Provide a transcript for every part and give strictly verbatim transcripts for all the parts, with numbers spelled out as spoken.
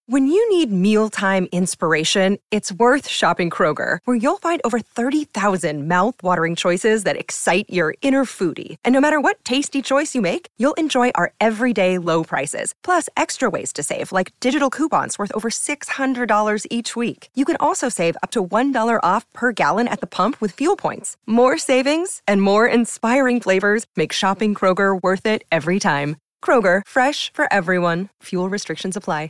When you need mealtime inspiration, it's worth shopping Kroger, where you'll find over thirty thousand mouth-watering choices that excite your inner foodie. And no matter what tasty choice you make, you'll enjoy our everyday low prices, plus extra ways to save, like digital coupons worth over six hundred dollars each week. You can also save up to one dollar off per gallon at the pump with fuel points. More savings and more inspiring flavors make shopping Kroger worth it every time. Kroger, fresh for everyone. Fuel restrictions apply.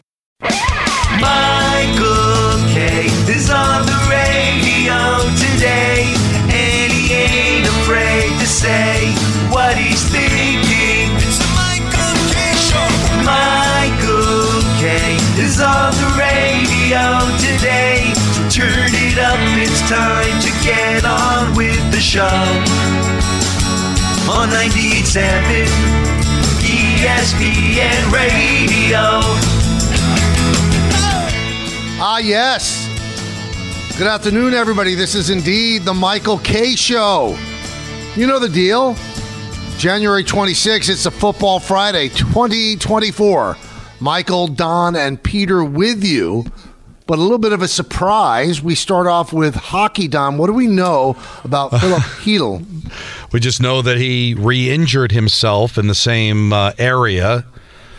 Michael K. is on the radio today, and he ain't afraid to say what he's thinking. It's the Michael K. Show. Michael K. is on the radio today, so turn it up, it's time to get on with the show. On ninety-eight point seven E S P N Radio. Ah, yes. Good afternoon, everybody. This is indeed the Michael K. Show. You know the deal. January twenty-sixth, it's a Football Friday twenty twenty-four. Michael, Don, and Peter with you. But a little bit of a surprise. We start off with hockey, Don. What do we know about Philip Chytil? We just know that he re-injured himself in the same uh, area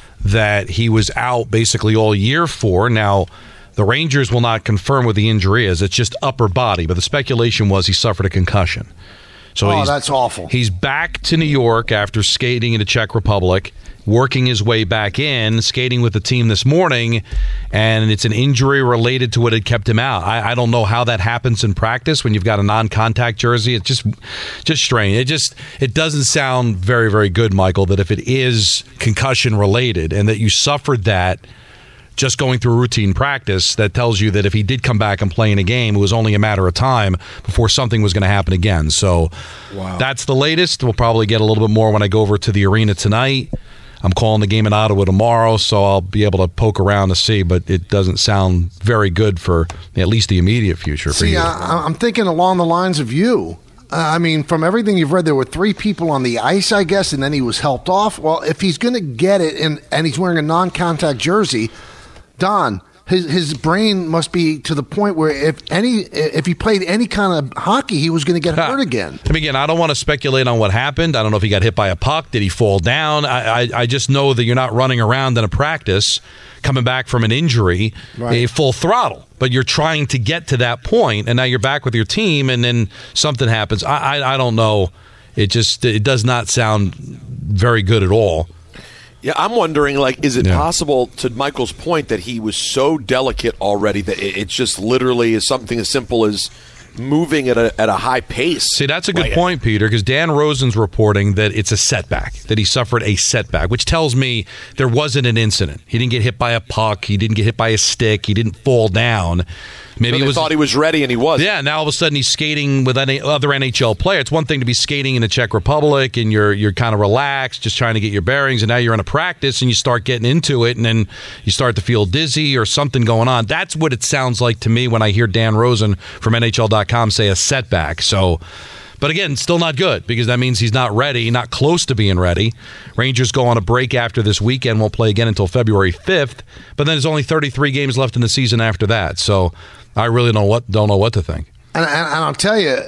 that he was out basically all year for. Now, the Rangers will not confirm what the injury is. It's just upper body, but the speculation was he suffered a concussion. So oh, he's, that's awful. He's back to New York after skating in the Czech Republic, working his way back in, skating with the team this morning, and it's an injury related to what had kept him out. I, I don't know how that happens in practice when you've got a non-contact jersey. It's just just strange. It just it doesn't sound very, very good, Michael, that if it is concussion related and that you suffered that just going through routine practice, that tells you that if he did come back and play in a game, it was only a matter of time before something was going to happen again. So wow. That's the latest. We'll probably get a little bit more when I go over to the arena tonight. I'm calling the game in Ottawa tomorrow, so I'll be able to poke around to see, but it doesn't sound very good for at least the immediate future. See, for you. I, I'm thinking along the lines of you. Uh, I mean, from everything you've read, there were three people on the ice, I guess, and then he was helped off. Well, if he's going to get it and, and he's wearing a non-contact jersey, Don, his his brain must be to the point where if any if he played any kind of hockey, he was going to get hurt again. I mean, again, I don't want to speculate on what happened. I don't know if he got hit by a puck. Did he fall down? I I, I just know that you're not running around in a practice coming back from an injury right. a full throttle. But you're trying to get to that point, and now you're back with your team, and then something happens. I I, I don't know. It just it does not sound very good at all. Yeah, I'm wondering, like, is it yeah. possible, to Michael's point, that he was so delicate already that it's just literally is something as simple as moving at a at a high pace? See, that's a good like, point, Peter, because Dan Rosen's reporting that it's a setback, that he suffered a setback, which tells me there wasn't an incident. He didn't get hit by a puck. He didn't get hit by a stick. He didn't fall down. Maybe so he was, thought he was ready, and he wasn't. Yeah, now all of a sudden he's skating with any other N H L player. It's one thing to be skating in the Czech Republic, and you're you're kind of relaxed, just trying to get your bearings, and now you're in a practice, and you start getting into it, and then you start to feel dizzy or something going on. That's what it sounds like to me when I hear Dan Rosen from N H L dot com say a setback. So, but again, still not good, because that means he's not ready, not close to being ready. Rangers go on a break after this weekend. Won't play again until February fifth, but then there's only thirty-three games left in the season after that. So I really don't what don't know what to think. And, and, and I'll tell you,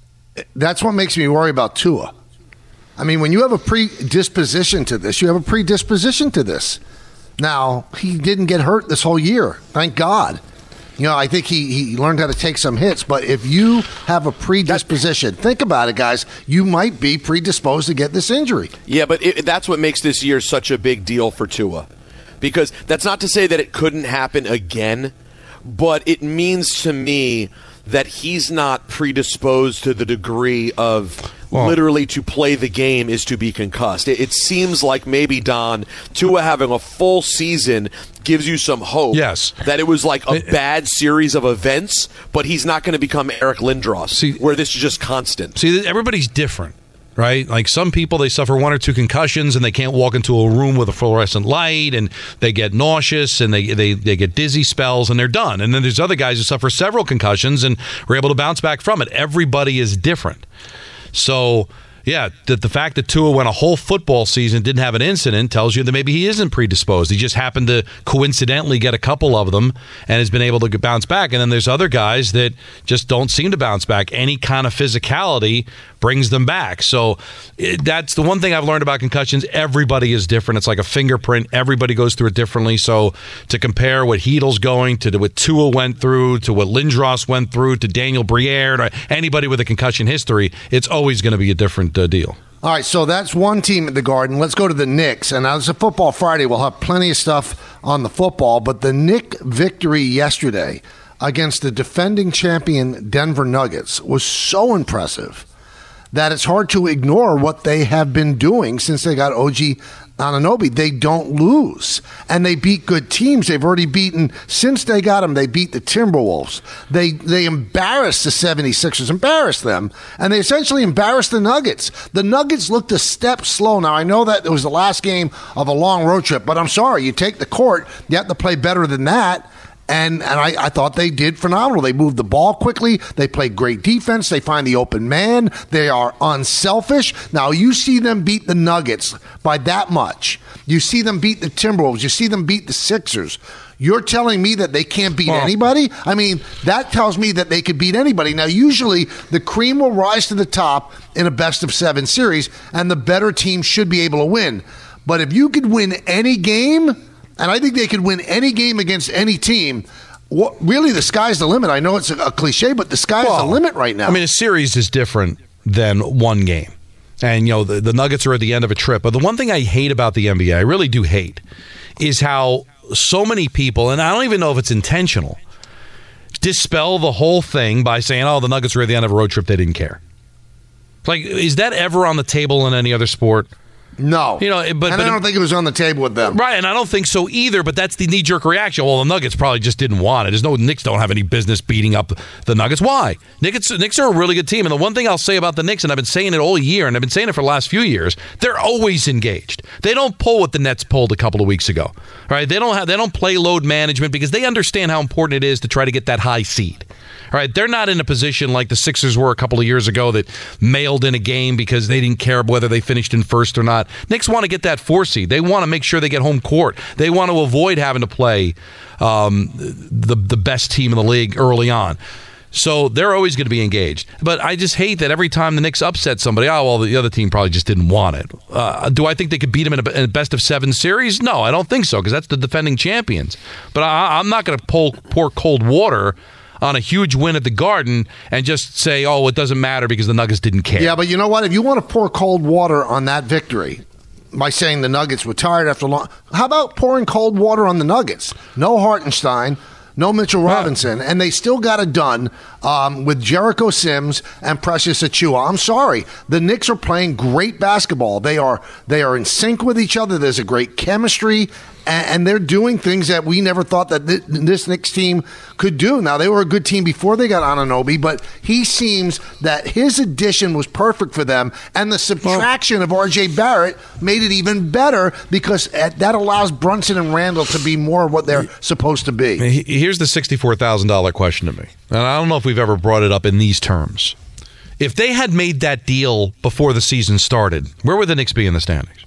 that's what makes me worry about Tua. I mean, when you have a predisposition to this, you have a predisposition to this. Now, he didn't get hurt this whole year, thank God. You know, I think he, he learned how to take some hits, but if you have a predisposition, think about it, guys, you might be predisposed to get this injury. Yeah, but it, that's what makes this year such a big deal for Tua. Because that's not to say that it couldn't happen again, but it means to me that he's not predisposed to the degree of well, literally to play the game is to be concussed. It, it seems like maybe, Don, Tua having a full season gives you some hope yes. that it was like a bad series of events, but he's not going to become Eric Lindros, see, where this is just constant. See, everybody's different. Right? Like some people, they suffer one or two concussions and they can't walk into a room with a fluorescent light and they get nauseous and they, they, they get dizzy spells and they're done. And then there's other guys who suffer several concussions and are able to bounce back from it. Everybody is different. So Yeah, that the fact that Tua went a whole football season, didn't have an incident, tells you that maybe he isn't predisposed. He just happened to coincidentally get a couple of them and has been able to bounce back. And then there's other guys that just don't seem to bounce back. Any kind of physicality brings them back. So it, that's the one thing I've learned about concussions. Everybody is different. It's like a fingerprint. Everybody goes through it differently. So to compare what Heedle's going to what Tua went through, to what Lindros went through, to Daniel Briere, to anybody with a concussion history, it's always going to be a different uh, deal. All right, so that's one team at the Garden. Let's go to the Knicks. And as a Football Friday, we'll have plenty of stuff on the football. But the Knicks victory yesterday against the defending champion Denver Nuggets was so impressive that it's hard to ignore what they have been doing since they got O G Anunoby. They don't lose, and they beat good teams. They've already beaten, since they got them, they beat the Timberwolves. They they embarrassed the seventy-sixers, embarrassed them, and they essentially embarrassed the Nuggets. The Nuggets looked a step slow. Now, I know that it was the last game of a long road trip, but I'm sorry, you take the court, you have to play better than that. And and I, I thought they did phenomenal. They moved the ball quickly. They played great defense. They find the open man. They are unselfish. Now, you see them beat the Nuggets by that much. You see them beat the Timberwolves. You see them beat the Sixers. You're telling me that they can't beat well, anybody? I mean, that tells me that they could beat anybody. Now, usually the cream will rise to the top in a best-of-seven series, and the better team should be able to win. But if you could win any game, and I think they could win any game against any team, what, really the sky's the limit. I know it's a, a cliche, but the sky's well, the limit right now. I mean, a series is different than one game. And, you know, the, the Nuggets are at the end of a trip. But the one thing I hate about the N B A, I really do hate, is how so many people, and I don't even know if it's intentional, dispel the whole thing by saying, oh, the Nuggets were at the end of a road trip, they didn't care. Like, is that ever on the table in any other sport? No. You know, but, and but I don't think it was on the table with them. Right, and I don't think so either, but that's the knee-jerk reaction. Well, the Nuggets probably just didn't want it. There's no Knicks don't have any business beating up the Nuggets. Why? Knicks, Knicks are a really good team, and the one thing I'll say about the Knicks, and I've been saying it all year, and I've been saying it for the last few years, they're always engaged. They don't pull what the Nets pulled a couple of weeks ago. Right? They don't have, they don't play load management because they understand how important it is to try to get that high seed. All right, they're not in a position like the Sixers were a couple of years ago that mailed in a game because they didn't care whether they finished in first or not. Knicks want to get that four seed. They want to make sure they get home court. They want to avoid having to play um, the the best team in the league early on. So they're always going to be engaged. But I just hate that every time the Knicks upset somebody, oh, well, the other team probably just didn't want it. Uh, do I think they could beat them in a, in a best-of-seven series? No, I don't think so, because that's the defending champions. But I, I'm not going to pour, pour cold water on a huge win at the Garden and just say, oh, it doesn't matter because the Nuggets didn't care. Yeah, but you know what? If you want to pour cold water on that victory by saying the Nuggets were tired after long, how about pouring cold water on the Nuggets? No Hartenstein, no Mitchell Robinson, and they still got it done um, with Jericho Sims and Precious Achiuwa. I'm sorry. The Knicks are playing great basketball. They are they are in sync with each other. There's a great chemistry, and, and they're doing things that we never thought that th- this Knicks team could do. Now, they were a good team before they got Anunoby, but he seems that his addition was perfect for them, and the subtraction of R J Barrett made it even better because that allows Brunson and Randall to be more what they're supposed to be. Here's the sixty-four thousand dollars question to me, and I don't know if we've ever brought it up in these terms. If they had made that deal before the season started, where would the Knicks be in the standings?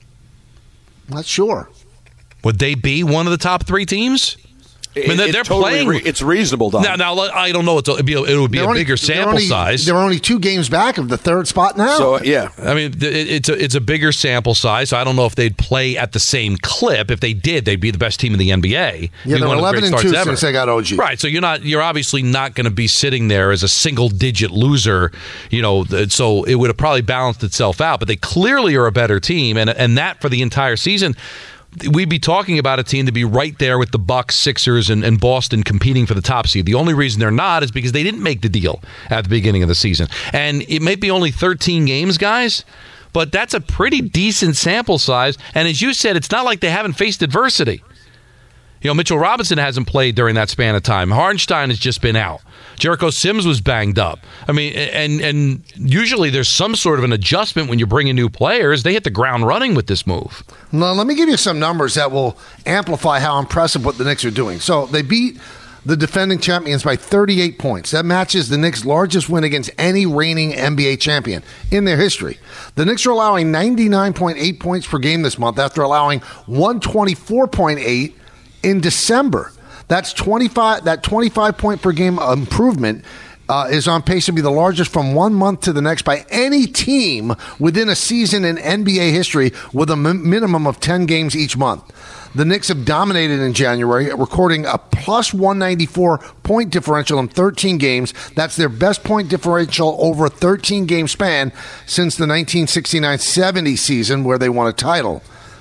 Not sure. Would they be one of the top three teams? I mean, they're, it, they're totally playing. Re- it's reasonable, Don. Now, now, I don't know. It's a, it would be they're a only, bigger sample only, size. They're only two games back of the third spot now. So, yeah. I mean, it, it's a, it's a bigger sample size, so I don't know if they'd play at the same clip. If they did, they'd be the best team in the N B A. Yeah, they're eleven and two since they got O G. Right, so you're not. You're obviously not going to be sitting there as a single-digit loser. You know, so it would have probably balanced itself out. But they clearly are a better team, and and that for the entire season. We'd be talking about a team to be right there with the Bucks, Sixers, and, and Boston competing for the top seed. The only reason they're not is because they didn't make the deal at the beginning of the season. And it may be only thirteen games, guys, but that's a pretty decent sample size. And as you said, it's not like they haven't faced adversity. You know, Mitchell Robinson hasn't played during that span of time. Hartenstein has just been out. Jericho Sims was banged up. I mean, and and usually there's some sort of an adjustment when you bring in new players. They hit the ground running with this move. Now, let me give you some numbers that will amplify how impressive what the Knicks are doing. So they beat the defending champions by thirty-eight points. That matches the Knicks' largest win against any reigning N B A champion in their history. The Knicks are allowing ninety-nine point eight points per game this month after allowing one twenty-four point eight in December. That's twenty-five. That twenty-five point per game improvement uh, is on pace to be the largest from one month to the next by any team within a season in N B A history with a m- minimum of ten games each month. The Knicks have dominated in January, recording a plus one ninety-four point differential in thirteen games. That's their best point differential over a thirteen-game span since the nineteen sixty-nine seventy season where they won a title.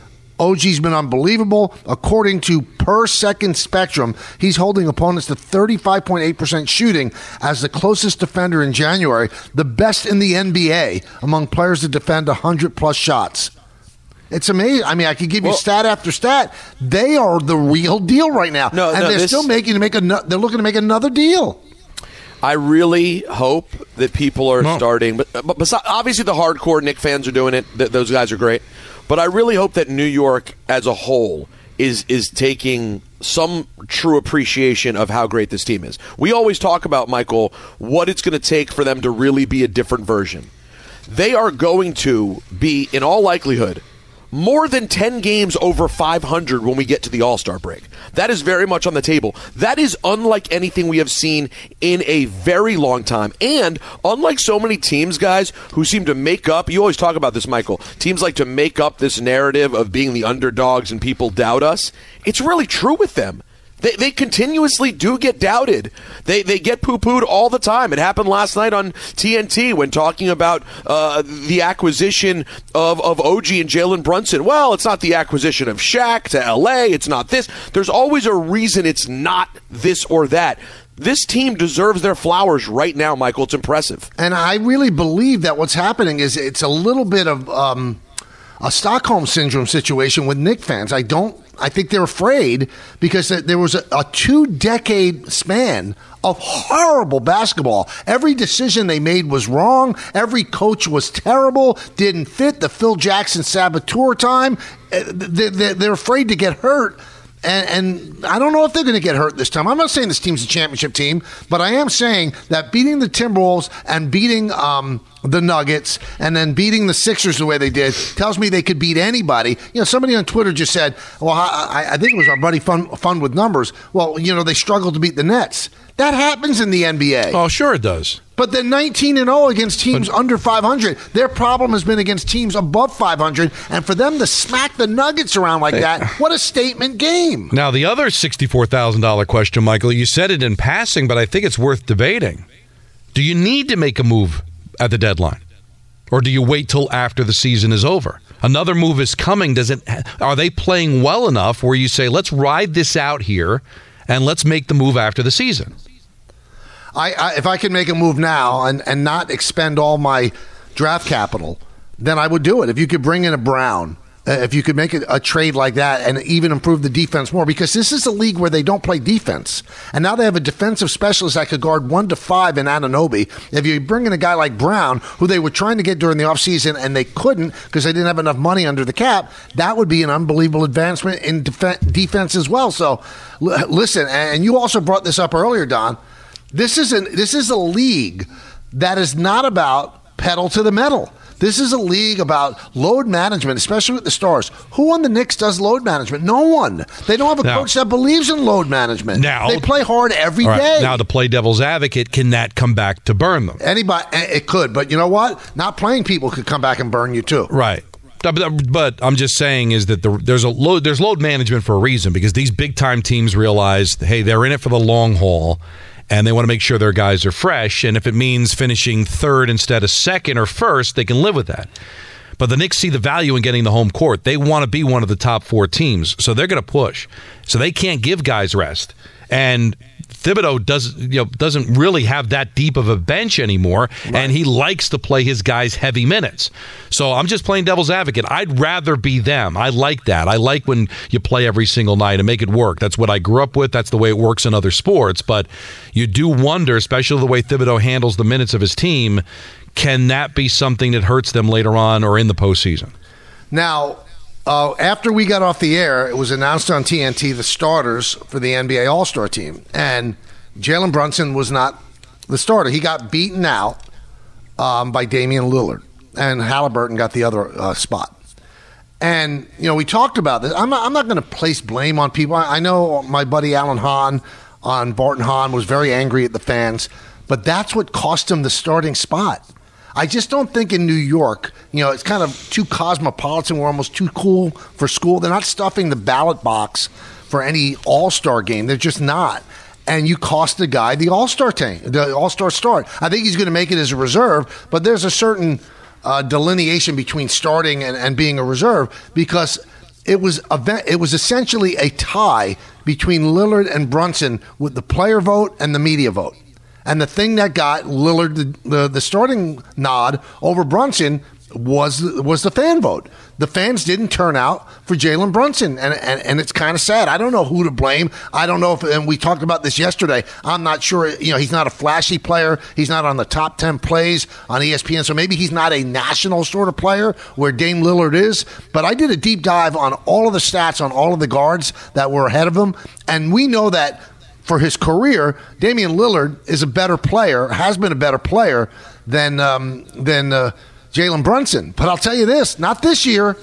O G's been unbelievable. According to Per Second Spectrum, he's holding opponents to thirty-five point eight percent shooting as the closest defender in January, the best in the N B A among players to defend one hundred plus shots. It's amazing. I mean, I could give you well, stat after stat. They are the real deal right now, no, and no, they're this, still making to make a. They're looking to make another deal. I really hope that people are no. starting, but, but besides, obviously the hardcore Knick fans are doing it. Th- those guys are great, but I really hope that New York as a whole is is taking some true appreciation of how great this team is. We always talk about, Michael, what it's going to take for them to really be a different version. They are going to be, in all likelihood, more than ten games over five hundred when we get to the All-Star break. That is very much on the table. That is unlike anything we have seen in a very long time. And unlike so many teams, guys, who seem to make up, you always talk about this, Michael, teams like to make up this narrative of being the underdogs and people doubt us. It's really true with them. They they continuously do get doubted. They they get poo-pooed all the time. It happened last night on T N T when talking about uh, the acquisition of, of O G and Jalen Brunson. Well, it's not the acquisition of Shaq to L A. It's not this. There's always a reason it's not this or that. This team deserves their flowers right now, Michael. It's impressive. And I really believe that what's happening is it's a little bit of um, a Stockholm Syndrome situation with Knicks fans. I don't I think they're afraid because there was a, a two-decade span of horrible basketball. Every decision they made was wrong. Every coach was terrible, didn't fit. The Phil Jackson saboteur time. They're afraid to get hurt. And, and I don't know if they're going to get hurt this time. I'm not saying this team's a championship team, but I am saying that beating the Timberwolves and beating um, the Nuggets and then beating the Sixers the way they did tells me they could beat anybody. You know, somebody on Twitter just said, well, I, I think it was our buddy Fun, Fun with Numbers. Well, you know, they struggled to beat the Nets. That happens in the N B A. Oh, sure it does. But they're nineteen and oh against teams but, under five hundred. Their problem has been against teams above five hundred. And for them to smack the Nuggets around like that, what a statement game. Now, the other sixty-four thousand dollars question, Michael, you said it in passing, but I think it's worth debating. Do you need to make a move at the deadline? Or do you wait till after the season is over? Another move is coming. Does it? Are they playing well enough where you say, let's ride this out here and let's make the move after the season? I, I, if I could make a move now and, and not expend all my draft capital, then I would do it. If you could bring in a Brown, uh, if you could make a, a trade like that and even improve the defense more, because this is a league where they don't play defense. And now they have a defensive specialist that could guard one to five in Anunoby. If you bring in a guy like Brown, who they were trying to get during the offseason and they couldn't because they didn't have enough money under the cap, that would be an unbelievable advancement in def- defense as well. So, l- listen, and you also brought this up earlier, Don. This is, an, this is a league that is not about pedal to the metal. This is a league about load management, especially with the stars. Who on the Knicks does load management? No one. They don't have a now, coach that believes in load management. Now, they play hard every right, day. Now, to play devil's advocate, can that come back to burn them? Anybody, it could. But you know what? Not playing people could come back and burn you too. Right. But I'm just saying is that the, there's a load, there's load management for a reason, because these big-time teams realize, hey, they're in it for the long haul, and they want to make sure their guys are fresh. And if it means finishing third instead of second or first, they can live with that. But the Knicks see the value in getting the home court. They want to be one of the top four teams, so they're going to push. So they can't give guys rest. And Thibodeau does, you know, doesn't really have that deep of a bench anymore, right. And he likes to play his guys heavy minutes. So I'm just playing devil's advocate. I'd rather be them. I like that. I like when you play every single night and make it work. That's what I grew up with. That's the way it works in other sports. But you do wonder, especially the way Thibodeau handles the minutes of his team, can that be something that hurts them later on or in the postseason? Now, uh, after we got off the air, it was announced on T N T the starters for the N B A All-Star team. And Jalen Brunson was not the starter. He got beaten out um, by Damian Lillard. And Halliburton got the other uh, spot. And, you know, we talked about this. I'm not, I'm not going to place blame on people. I, I know my buddy Alan Hahn on Barton Hahn was very angry at the fans, but that's what cost him the starting spot. I just don't think in New York, you know, it's kind of too cosmopolitan. We're almost too cool for school. They're not stuffing the ballot box for any all-star game. They're just not. And you cost the guy the all-star team, the all-star start. I think he's going to make it as a reserve, but there's a certain uh, delineation between starting and, and being a reserve because it was a, it was essentially a tie between Lillard and Brunson with the player vote and the media vote. And the thing that got Lillard the, the, the starting nod over Brunson was was the fan vote. The fans didn't turn out for Jalen Brunson, and and, and it's kind of sad. I don't know who to blame. I don't know if, and we talked about this yesterday. I'm not sure. You know, he's not a flashy player. He's not on the top ten plays on E S P N, so maybe he's not a national sort of player where Dame Lillard is. But I did a deep dive on all of the stats on all of the guards that were ahead of him, and we know that for his career, Damian Lillard is a better player, has been a better player than um, than. Uh, Jalen Brunson. But I'll tell you this, not this year.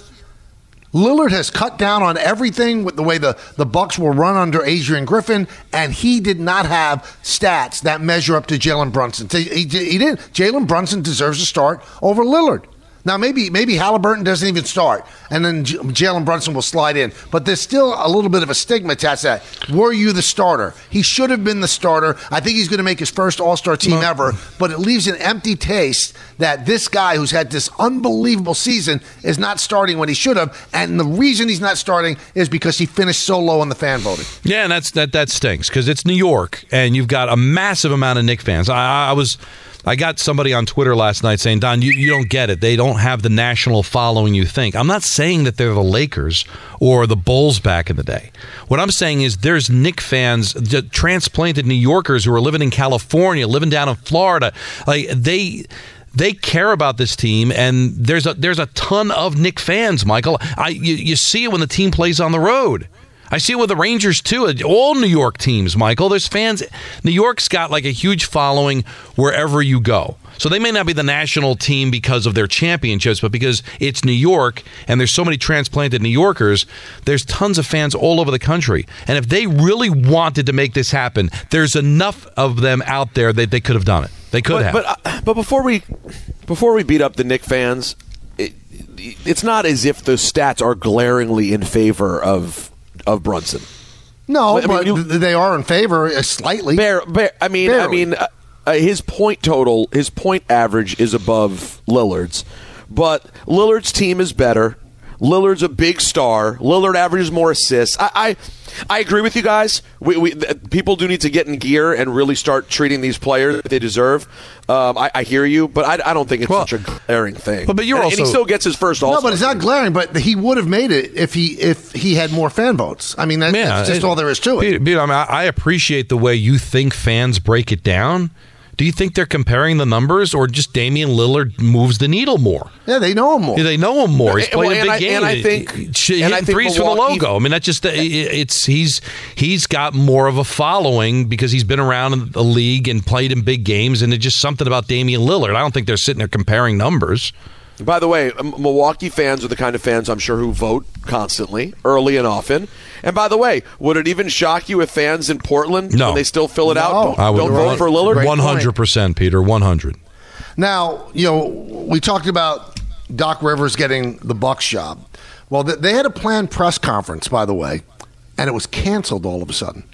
Lillard has cut down on everything with the way the, the Bucks were run under Adrian Griffin, and he did not have stats that measure up to Jalen Brunson. He, he, he didn't. Jalen Brunson deserves to start over Lillard. Now, maybe maybe Halliburton doesn't even start, and then J- Jalen Brunson will slide in. But there's still a little bit of a stigma attached to that. Were you the starter? He should have been the starter. I think he's going to make his first All-Star team no. ever, but it leaves an empty taste that this guy who's had this unbelievable season is not starting when he should have, and the reason he's not starting is because he finished so low on the fan voting. Yeah, and that's that that stinks because it's New York, and you've got a massive amount of Knicks fans. I, I was... I got somebody on Twitter last night saying, Don, you, you don't get it. They don't have the national following you think. I'm not saying that they're the Lakers or the Bulls back in the day. What I'm saying is there's Knicks fans, the transplanted New Yorkers who are living in California, living down in Florida. Like they... They care about this team, and there's a there's a ton of Knicks fans, Michael. I you, you see it when the team plays on the road. I see it with the Rangers, too. All New York teams, Michael. There's fans. New York's got like a huge following wherever you go. So they may not be the national team because of their championships, but because it's New York and there's so many transplanted New Yorkers, there's tons of fans all over the country. And if they really wanted to make this happen, there's enough of them out there that they could have done it. They could but, have. But, uh, but before we before we beat up the Knicks fans, it, it's not as if the stats are glaringly in favor of of Brunson. No, I mean, but you, they are in favor uh, slightly. Bear, bear, I mean, Barely. I mean, uh, uh, his point total, his point average is above Lillard's, but Lillard's team is better. Lillard's a big star. Lillard averages more assists. I, I, I agree with you guys. We, we people do need to get in gear and really start treating these players that they deserve. Um, I, I hear you, but I, I don't think it's well, such a glaring thing. But, but you're and, also and he still gets his first All-Star. No, but it's not glaring. But he would have made it if he if he had more fan votes. I mean, that, yeah, that's just it, all there is to it. Peter, Peter, I, mean, I appreciate the way you think fans break it down. Do you think they're comparing the numbers, or just Damian Lillard moves the needle more? Yeah, they know him more. Yeah, they know him more. He's playing well, a big I, game. And I think hitting and I think threes Milwaukee, for the logo. I mean, that's just it's he's he's got more of a following because he's been around in the league and played in big games, and it's just something about Damian Lillard. I don't think they're sitting there comparing numbers. By the way, Milwaukee fans are the kind of fans I'm sure who vote constantly, early and often. And by the way, would it even shock you if fans in Portland, no. when they still fill it no. out, don't, don't vote for Lillard? one hundred percent, Peter, one hundred. Now, you know, we talked about Doc Rivers getting the Bucks job. Well, they had a planned press conference, by the way, and it was canceled all of a sudden.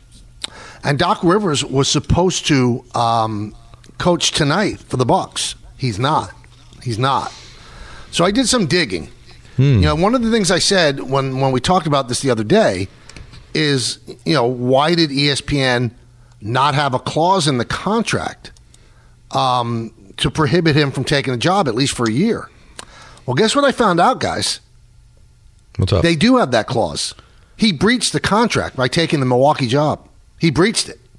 And Doc Rivers was supposed to um, coach tonight for the Bucks. He's not. He's not. So I did some digging. Hmm. You know, one of the things I said when, when we talked about this the other day is, you know, why did E S P N not have a clause in the contract um, to prohibit him from taking a job at least for a year? Well, guess what I found out, guys? What's up? They do have that clause. He breached the contract by taking the Milwaukee job. He breached it.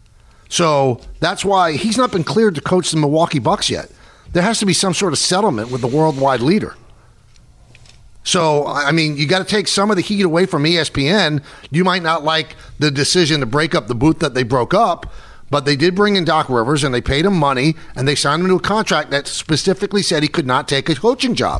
So that's why he's not been cleared to coach the Milwaukee Bucks yet. There has to be some sort of settlement with the worldwide leader. So, I mean, you got to take some of the heat away from E S P N. You might not like the decision to break up the booth that they broke up, but they did bring in Doc Rivers, and they paid him money, and they signed him to a contract that specifically said he could not take a coaching job.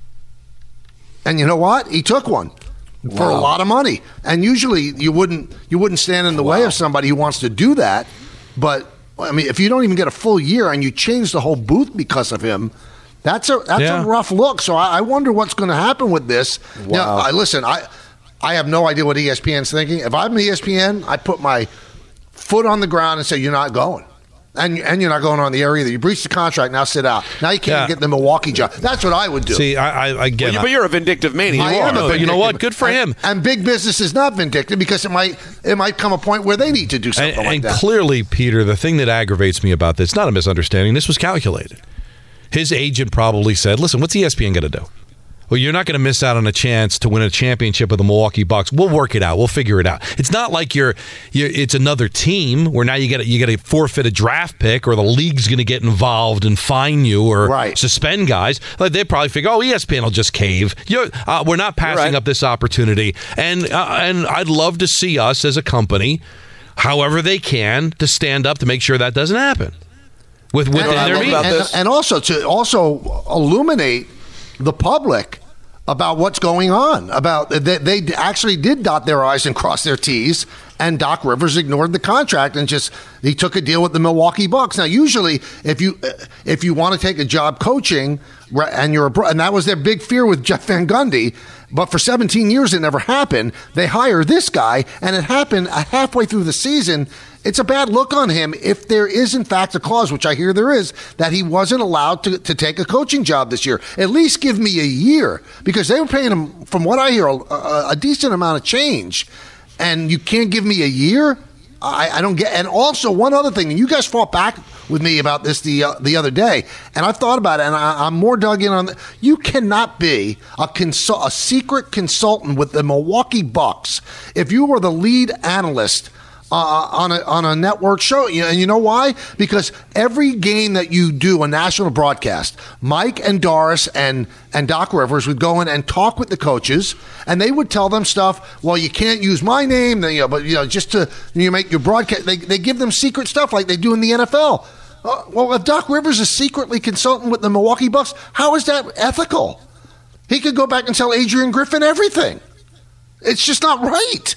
And you know what? He took one for wow. a lot of money. And usually you wouldn't you wouldn't stand in the wow. way of somebody who wants to do that. But, I mean, if you don't even get a full year and you change the whole booth because of him, That's a that's yeah. a rough look. So I, I wonder what's going to happen with this. Wow. Now, I, listen, I I have no idea what E S P N's thinking. If I'm E S P N, I put my foot on the ground and say, you're not going. And, and you're not going on the air either. You breached the contract, now sit out. Now you can't yeah. get the Milwaukee job. That's what I would do. See, I, I again, well, but you're a vindictive maniac. I am, but you know what? Good for and, him. And big business is not vindictive because it might it might come a point where they need to do something and, like and that. And clearly, Peter, the thing that aggravates me about this, not a misunderstanding, this was calculated. His agent probably said, listen, what's E S P N going to do? Well, you're not going to miss out on a chance to win a championship with the Milwaukee Bucks. We'll work it out. We'll figure it out. It's not like you're, you're it's another team where now you get you get to forfeit a draft pick, or the league's going to get involved and fine you or right. suspend guys. Like they probably figure, oh, E S P N will just cave. You're, uh, we're not passing right. up this opportunity. And uh, and I'd love to see us as a company, however they can, to stand up to make sure that doesn't happen. With within and, their and, means. And, and also to also illuminate the public about what's going on. About they, they actually did dot their I's and cross their T's, and Doc Rivers ignored the contract and just he took a deal with the Milwaukee Bucks. Now, usually, if you if you want to take a job coaching, and you're a, and that was their big fear with Jeff Van Gundy. But for seventeen years, it never happened. They hire this guy, and it happened halfway through the season. It's a bad look on him if there is, in fact, a clause, which I hear there is, that he wasn't allowed to, to take a coaching job this year. At least give me a year, because they were paying him, from what I hear, a, a, a decent amount of change. And you can't give me a year? I, I don't get. And also, one other thing, and you guys fought back with me about this the uh, the other day, and I've thought about it, and I, I'm more dug in on the, you cannot be a consul, a secret consultant with the Milwaukee Bucks if you were the lead analyst Uh, on a on a network show. And you know why? Because every game that you do, a national broadcast, Mike and Doris and, and Doc Rivers would go in and talk with the coaches, and they would tell them stuff, well, you can't use my name, you know, but you know, just to you make your broadcast, they, they give them secret stuff like they do in the N F L. Uh, well, if Doc Rivers is secretly consulting with the Milwaukee Bucks, how is that ethical? He could go back and tell Adrian Griffin everything. It's just not right.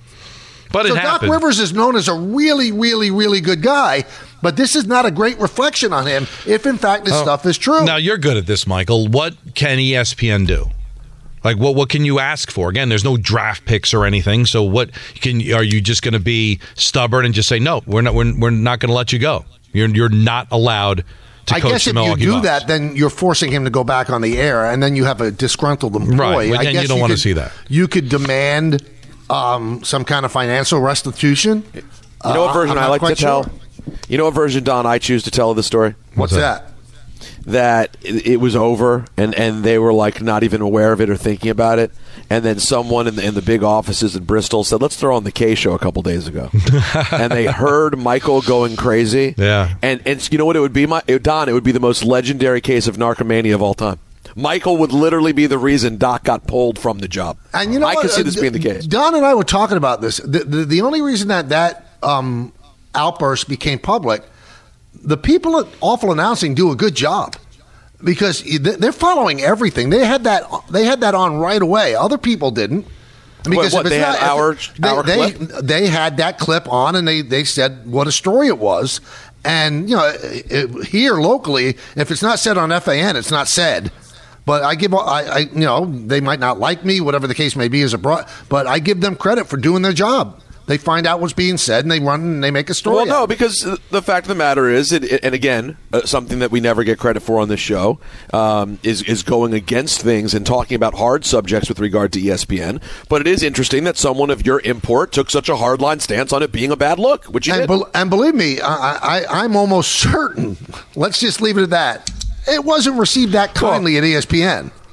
But so it Doc happened. Rivers is known as a really, really, really good guy, but this is not a great reflection on him if, in fact, this oh, stuff is true. Now, you're good at this, Michael. What can E S P N do? Like, what what can you ask for? Again, there's no draft picks or anything, so what can are you just going to be stubborn and just say, no, we're not we're, we're not going to let you go. You're you're not allowed to I coach guess the if Milwaukee you do Bucks. that, then you're forcing him to go back on the air, and then you have a disgruntled employee. Right, I and guess you don't you want could, to see that. You could demand um, some kind of financial restitution. You know what version uh, I like to tell? Sure. You know what version, Don, I choose to tell of the story? What's, What's that? that? That it was over, and, and they were like not even aware of it or thinking about it. And then someone in the, in the big offices in Bristol said, let's throw on the K show a couple days ago. And they heard Michael going crazy. Yeah. And, and you know what it would be, my, Don? It would be the most legendary case of narcomania of all time. Michael would literally be the reason Doc got pulled from the job. And you know I what? can see this being the case. Don and I were talking about this. The, the, the only reason that that um, outburst became public, the people at Awful Announcing do a good job because they're following everything. They had that. They had that on right away. Other people didn't. Because what, what, they not, had our, they, our they, clip? They had that clip on, and they, they said what a story it was. And you know, it, here locally, if it's not said on F A N, it's not said. But I give, I, I, you know, they might not like me, whatever the case may be, as a broad, but I give them credit for doing their job. They find out what's being said, and they run and they make a story. Well, no, out. because the fact of the matter is, it, it, and again, uh, something that we never get credit for on this show um, is is going against things and talking about hard subjects with regard to E S P N. But it is interesting that someone of your import took such a hardline stance on it being a bad look, which you and, did. be, and believe me, I, I, I'm almost certain. Let's just leave it at that. It wasn't received that kindly well, at E S P N.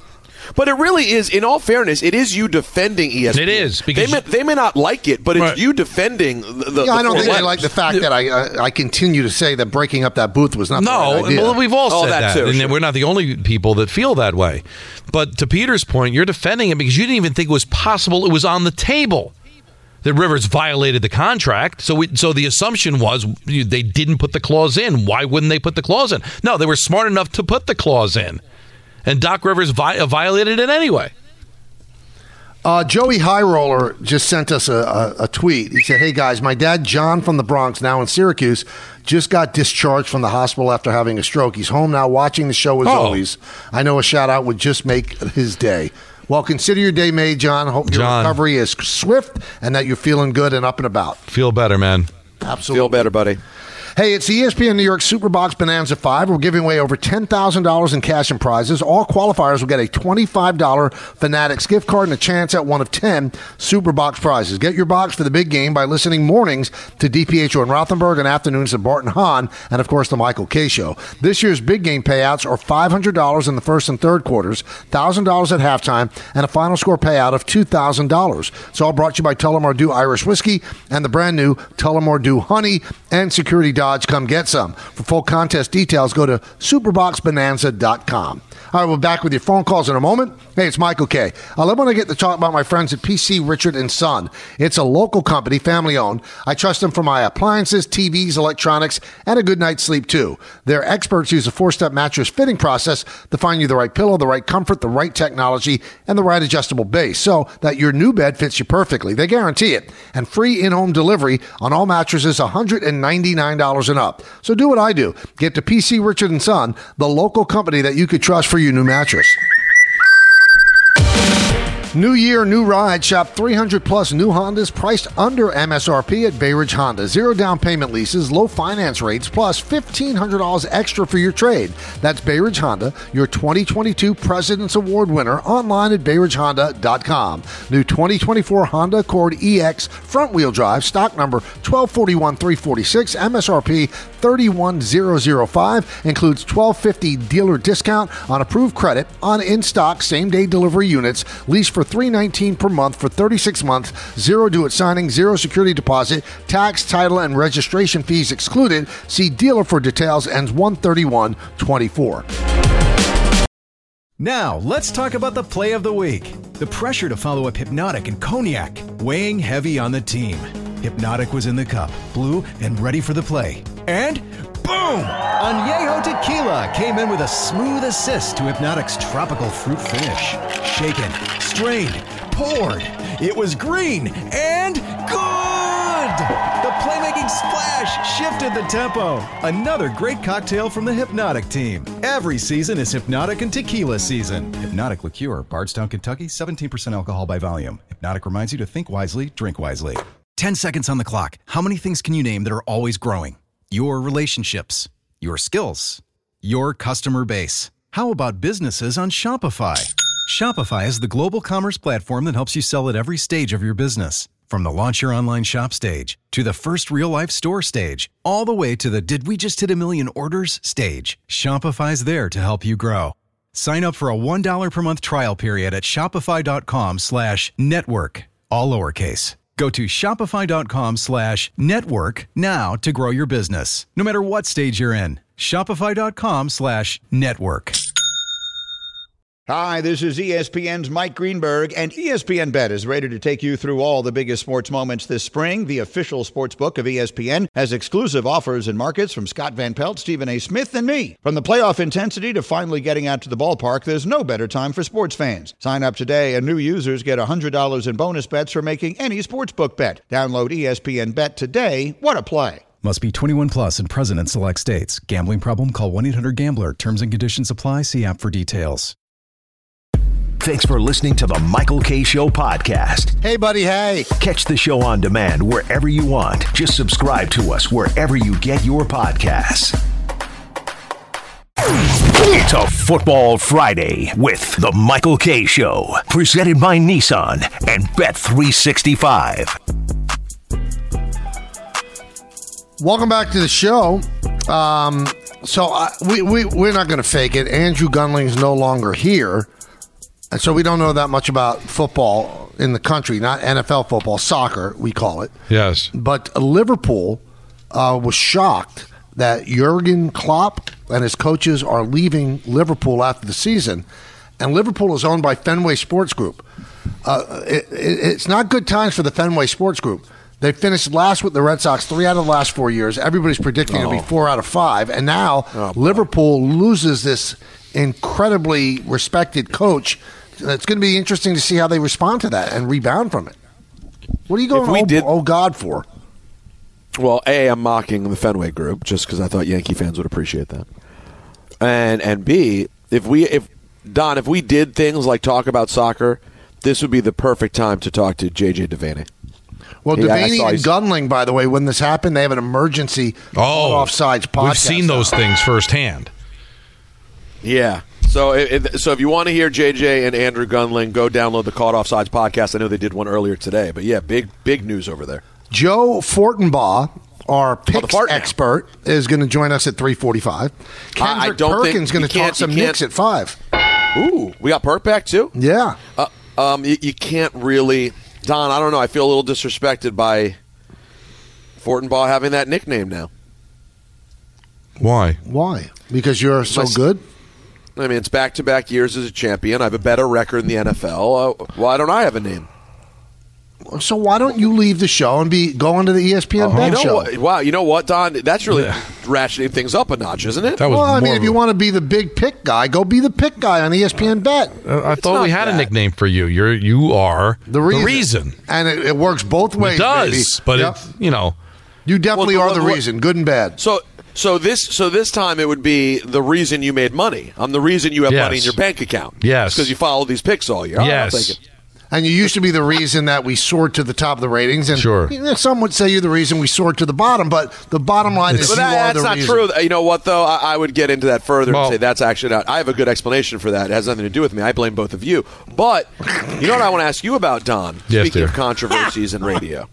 But it really is, in all fairness, it is you defending E S P N. It is. Because they, may, they may not like it, but it's right. you defending the, the Yeah, I don't the think letters. they like the fact that I uh, I continue to say that breaking up that booth was not No, the right idea. well, we've all Oh, said that that, too, and sure. we're not the only people that feel that way. But to Peter's point, you're defending it because you didn't even think it was possible it was on the table that Rivers violated the contract. So, we, so the assumption was they didn't put the clause in. Why wouldn't they put the clause in? No, they were smart enough to put the clause in, and Doc Rivers vi- violated it anyway. Uh, Joey High Roller just sent us a, a, a tweet. He said, "Hey guys, my dad John from the Bronx, now in Syracuse, just got discharged from the hospital after having a stroke. He's home now watching the show as Oh. always. I know a shout out would just make his day. Well, consider your day made, John. Hope your John. recovery is swift and that you're feeling good and up and about." Feel better, man. Absolutely. Feel better, buddy. Hey, it's the E S P N New York Superbox Bonanza five. We're giving away over ten thousand dollars in cash and prizes. All qualifiers will get a twenty-five dollars Fanatics gift card and a chance at one of ten Superbox prizes. Get your box for the big game by listening mornings to D P H O and Rothenberg and afternoons to Bart and Hahn and, of course, the Michael K. Show. This year's big game payouts are five hundred dollars in the first and third quarters, one thousand dollars at halftime, and a final score payout of two thousand dollars. It's all brought to you by Tullamore Dew Irish Whiskey and the brand new Tullamore Dew Honey and Security Dodge. Come get some. For full contest details, go to superbox bonanza dot com. All right, we're back with your phone calls in a moment. Hey, it's Michael K. I love when I get to talk about my friends at P C Richard and Son. It's a local company, family-owned. I trust them for my appliances, T Vs, electronics, and a good night's sleep, too. Their experts use a four-step mattress fitting process to find you the right pillow, the right comfort, the right technology, and the right adjustable base so that your new bed fits you perfectly. They guarantee it. And free in-home delivery on all mattresses, one hundred ninety-nine dollars and up. So do what I do. Get to P C Richard and Son, the local company that you could trust for your new mattress. New year, new ride. Shop three hundred plus new Hondas priced under M S R P at Bay Ridge Honda. Zero down payment leases, low finance rates, plus fifteen hundred dollars extra for your trade. That's Bay Ridge Honda, your twenty twenty-two President's Award winner, online at bay ridge honda dot com. New twenty twenty-four Honda Accord E X front-wheel drive, stock number twelve forty-one three forty-six, M S R P thirty-one thousand five, includes twelve fifty dealer discount on approved credit on in-stock same-day delivery units, lease for three nineteen per month for thirty-six months, zero due at signing, zero security deposit, tax, title, and registration fees excluded. See dealer for details. Ends one thirty-one twenty-four. Now, let's talk about the play of the week. The pressure to follow up Hypnotic and Cognac, weighing heavy on the team. Hypnotic was in the cup, blue, and ready for the play. And boom! Añejo Tequila came in with a smooth assist to Hypnotic's tropical fruit finish. Shaken, strained, poured. It was green and good! The playmaking splash shifted the tempo. Another great cocktail from the Hypnotic team. Every season is Hypnotic and Tequila season. Hypnotic Liqueur, Bardstown, Kentucky, seventeen percent alcohol by volume. Hypnotic reminds you to think wisely, drink wisely. ten seconds on the clock. How many things can you name that are always growing? Your relationships, your skills, your customer base. How about businesses on Shopify? Shopify is the global commerce platform that helps you sell at every stage of your business. From the launch your online shop stage, to the first real-life store stage, all the way to the did we just hit a million orders stage, Shopify's there to help you grow. Sign up for a one dollar per month trial period at shopify.com slash network, all lowercase. Go to shopify.com slash network now to grow your business, no matter what stage you're in. Shopify.com slash network. Hi, this is E S P N's Mike Greenberg, and E S P N Bet is ready to take you through all the biggest sports moments this spring. The official sports book of E S P N has exclusive offers and markets from Scott Van Pelt, Stephen A. Smith, and me. From the playoff intensity to finally getting out to the ballpark, there's no better time for sports fans. Sign up today, and new users get one hundred dollars in bonus bets for making any sportsbook bet. Download E S P N Bet today. What a play. Must be twenty-one plus and present in select states. Gambling problem? Call one eight hundred gambler. Terms and conditions apply. See app for details. Thanks for listening to the Michael K. Show podcast. Hey, buddy, hey. Catch the show on demand wherever you want. Just subscribe to us wherever you get your podcasts. It's a Football Friday with the Michael K. Show, presented by Nissan and Bet three sixty-five. Welcome back to the show. Um, so I, we, we, we're not going to fake it. Andrew Gunling's no longer here. And so we don't know that much about football in the country, not N F L football, soccer, we call it. Yes. But Liverpool uh, was shocked that Jurgen Klopp and his coaches are leaving Liverpool after the season. And Liverpool is owned by Fenway Sports Group. Uh, it, it, it's not good times for the Fenway Sports Group. They finished last with the Red Sox three out of the last four years. Everybody's predicting oh. it'll be four out of five. And now oh, Liverpool loses this incredibly respected coach. It's going to be interesting to see how they respond to that and rebound from it. What are you going, oh, did, oh, God, for? Well, A, I'm mocking the Fenway Group just because I thought Yankee fans would appreciate that. And and B, if we, if Don, if we did things like talk about soccer, this would be the perfect time to talk to J J Devaney. Well, yeah, Devaney and Gunling, by the way, when this happened, they have an emergency oh, offsides podcast. We've seen those now. things firsthand. Yeah. So it, so if you want to hear J J and Andrew Gunling, go download the Caught Offsides podcast. I know they did one earlier today. But, yeah, big big news over there. Joe Fortenbaugh, our picks oh, expert, is going to join us at three forty-five. Kendrick I don't Perkins is going to talk some Knicks at five. Ooh, we got Perk back too? Yeah. Uh, um, you, you can't really – Don, I don't know. I feel a little disrespected by Fortenbaugh having that nickname now. Why? Why? Because you're so My, good? I mean, it's back-to-back years as a champion. I have a better record in the N F L. Uh, why don't I have a name? So why don't you leave the show and be going to the E S P N uh-huh. bet you know show? What, wow, you know what, Don? That's really yeah. ratcheting things up a notch, isn't it? That was well, I mean, if you a... want to be the big pick guy, go be the pick guy on E S P N Bet. Uh, I it's thought we had that. a nickname for you. You're you are the reason, the reason. and it, it works both ways. It does, baby. but yep. it, you know, you definitely well, are the what, reason, good and bad. So. So this so this time it would be the reason you made money. I'm the reason you have yes. money in your bank account. Yes. Because you followed these picks all year. Yes. And you used to be the reason that we soared to the top of the ratings. And sure. You know, some would say you're the reason we soared to the bottom, but the bottom line it's, is that, you are that's the not reason. true. You know what, though? I, I would get into that further well, and say that's actually not. I have a good explanation for that. It has nothing to do with me. I blame both of you. But you know what I want to ask you about, Don? Yes, Speaking dear. of controversies in radio.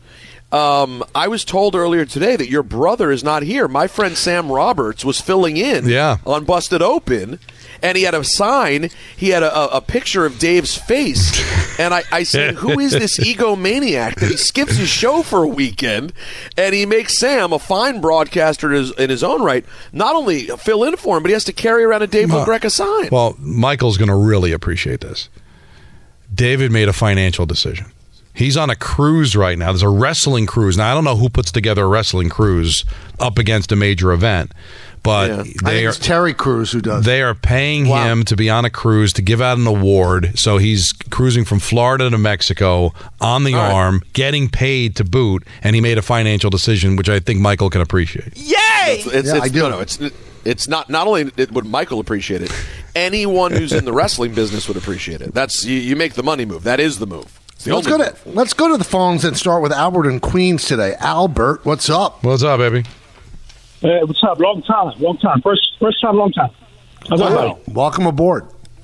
Um, I was told earlier today that your brother is not here. My friend Sam Roberts was filling in yeah. on Busted Open, and he had a sign. He had a, a, a picture of Dave's face, and I, I said, who is this egomaniac that he skips his show for a weekend, and he makes Sam, a fine broadcaster in his, in his own right, not only fill in for him, but he has to carry around a Dave uh, LaGreca sign. Well, Michael's going to really appreciate this. David made a financial decision. He's on a cruise right now. There's a wrestling cruise. Now, I don't know who puts together a wrestling cruise up against a major event, but yeah. they I think are, it's Terry Crews who does. They are paying wow. him to be on a cruise to give out an award. So he's cruising from Florida to Mexico on the All arm, right. getting paid to boot, and he made a financial decision, which I think Michael can appreciate. Yay! It's, it's, yeah, it's, I do. No, no, it's it's not. Not only would Michael appreciate it, anyone who's in the wrestling business would appreciate it. That's you, you make the money move. That is the move. Let's go to let's go to the phones and start with Albert in Queens today. Albert, what's up? What's up, baby? Hey, what's up? Long time, long time. First, first time, long time. How's wow. Welcome aboard.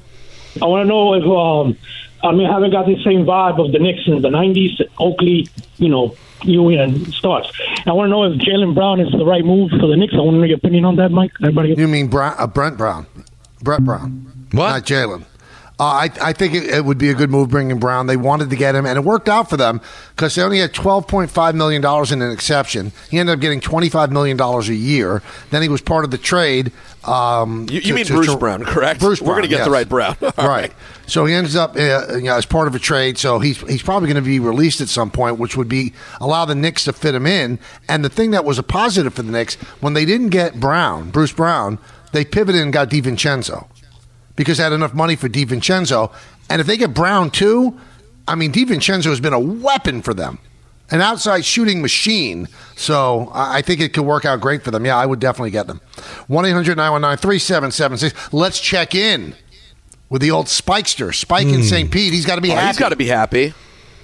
I want to know if um, I mean, I haven't got the same vibe of the Knicks in the nineties, Oakley, you know, Ewing and starts. I want to know if Jaylen Brown is the right move for the Knicks. I want to know your opinion on that, Mike. Everybody? You mean Brown, uh, Brent Brown? Brett Brown? What? Not Jaylen. Uh, I, I think it, it would be a good move bringing Brown. They wanted to get him, and it worked out for them because they only had twelve point five million dollars in an exception. He ended up getting twenty-five million dollars a year. Then he was part of the trade. Um, you you to, mean to, Bruce to, Brown, correct? Bruce We're Brown, going to get yes. the right Brown. right. right. So he ends up uh, you know, as part of a trade. So he's he's probably going to be released at some point, which would be allow the Knicks to fit him in. And the thing that was a positive for the Knicks, when they didn't get Brown, Bruce Brown, they pivoted and got DiVincenzo because they had enough money for DiVincenzo. And if they get Brown too, I mean, DiVincenzo has been a weapon for them, an outside shooting machine. So I think it could work out great for them. Yeah, I would definitely get them. one eight hundred nine one nine three seven seven six. Let's check in with the old Spikester, Spike mm. in Saint Pete. He's got to be oh, happy. He's got to be happy.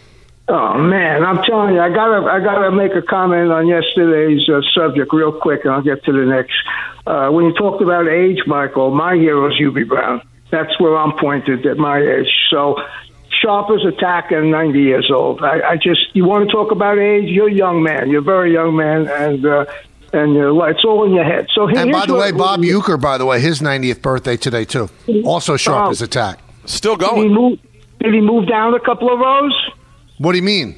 Oh man, I'm telling you, I gotta, I gotta make a comment on yesterday's uh, subject real quick, and I'll get to the next. Uh, when you talked about age, Michael, my hero is Hubie Brown. That's where I'm pointed at my age. So Sharper's attacking ninety years old. I, I just, you want to talk about age? You're a young man. You're a very young man, and uh, and you're, it's all in your head. So and by the what, way, Bob Uecker, by the way, his ninetieth birthday today too. Also Sharper's oh, attack. Still Did he going. move, did he move down a couple of rows? What do you mean?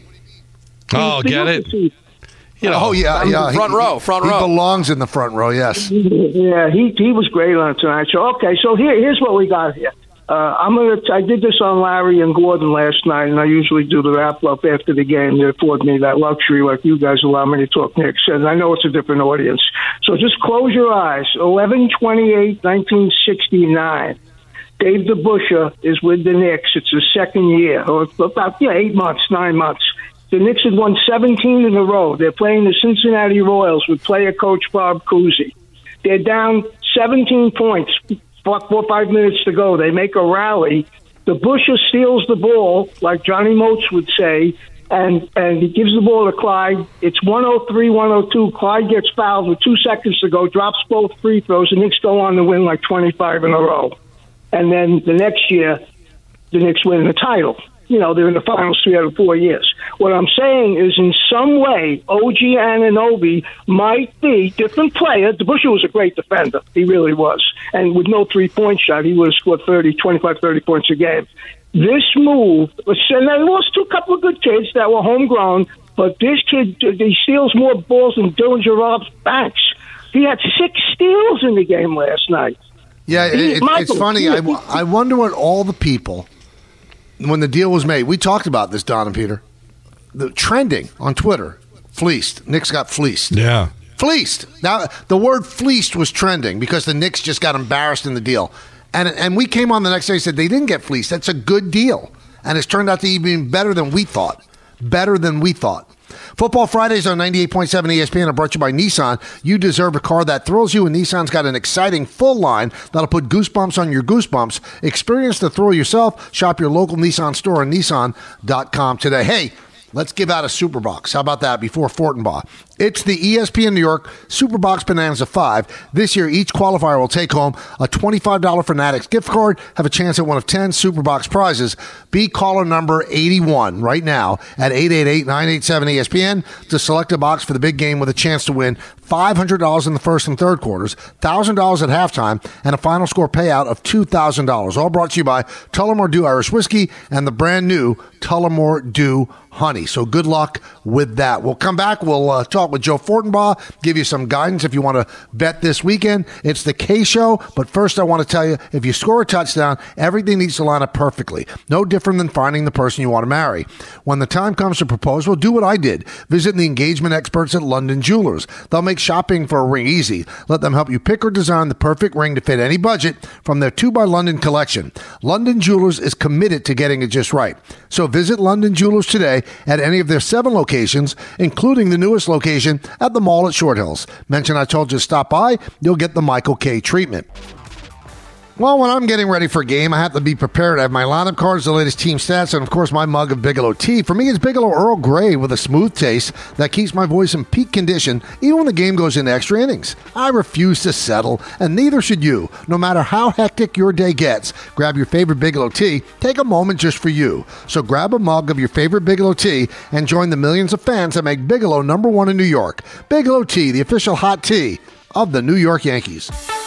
Oh, get it? You know, oh, yeah, yeah. Front he, row, front he row. He belongs in the front row, yes. Yeah, he he was great on tonight. So okay, so here here's what we got here. Uh, I'm gonna. I did this on Larry and Gordon last night, and I usually do the wrap up after the game. They afford me that luxury, like you guys allow me to talk Knicks. And I know it's a different audience, so just close your eyes. eleven twenty-eight nineteen sixty-nine. Dave DeBusschere is with the Knicks. It's his second year, or about yeah, eight months, nine months. The Knicks had won seventeen in a row. They're playing the Cincinnati Royals with player coach Bob Cousy. They're down seventeen points. Four, four, five minutes to go. They make a rally. The Busher steals the ball, like Johnny Moats would say, and, and he gives the ball to Clyde. It's one oh three one oh two. Clyde gets fouled with two seconds to go, drops both free throws, and Knicks go on to win like twenty-five in a row. And then the next year, the Knicks win the title. You know, they're in the finals three out of four years. What I'm saying is, in some way, O G Anunoby might be different player. DeBusschere was a great defender. He really was. And with no three-point shot, he would have scored thirty, twenty-five, thirty points a game. This move, and they lost to a couple of good kids that were homegrown, but this kid, he steals more balls than Dylan Gerard's Banks. He had six steals in the game last night. Yeah, He- it, Michael, it's funny. I, I wonder what all the people, when the deal was made, we talked about this, Don and Peter, the trending on Twitter, fleeced. Knicks got fleeced. Yeah. Fleeced. Now, the word fleeced was trending because the Knicks just got embarrassed in the deal. And and we came on the next day and said they didn't get fleeced. That's a good deal. And it's turned out to be better than we thought. Better than we thought. Football Fridays on ninety-eight point seven E S P N are brought to you by Nissan. You deserve a car that thrills you, and Nissan's got an exciting full line that'll put goosebumps on your goosebumps. Experience the thrill yourself. Shop your local Nissan store at nissan dot com today. Hey, let's give out a Superbox. How about that before Fortenbaugh? It's the E S P N New York Superbox Bonanza five. This year, each qualifier will take home a twenty-five dollars Fanatics gift card, have a chance at one of ten Superbox prizes. Be caller number eighty-one right now at eight eight eight, nine eight seven, E S P N to select a box for the big game with a chance to win five hundred dollars in the first and third quarters, one thousand dollars at halftime, and a final score payout of two thousand dollars. All brought to you by Tullamore Dew Irish Whiskey and the brand new Tullamore Dew Honey. So good luck with that. We'll come back. We'll uh, talk with Joe Fortenbaugh, give you some guidance if you want to bet this weekend. It's the K Show, but first I want to tell you, if you score a touchdown, everything needs to line up perfectly. No different than finding the person you want to marry. When the time comes to propose, well, do what I did. Visit the engagement experts at London Jewelers. They'll make shopping for a ring easy. Let them help you pick or design the perfect ring to fit any budget from their two by London collection. London Jewelers is committed to getting it just right. So visit London Jewelers today at any of their seven locations, including the newest location at the mall at Short Hills. Mention I told you to stop by, you'll get the Michael K treatment. Well, when I'm getting ready for a game, I have to be prepared. I have my lineup cards, the latest team stats, and of course my mug of Bigelow tea. For me, it's Bigelow Earl Grey with a smooth taste that keeps my voice in peak condition even when the game goes into extra innings. I refuse to settle, and neither should you. No matter how hectic your day gets, grab your favorite Bigelow tea. Take a moment just for you. So grab a mug of your favorite Bigelow tea and join the millions of fans that make Bigelow number one in New York. Bigelow tea, the official hot tea of the New York Yankees.